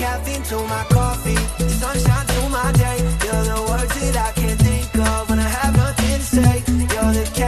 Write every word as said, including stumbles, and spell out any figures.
caffeine to my coffee, sunshine to my day. You're the words that I can't think of when I have nothing to say. You're the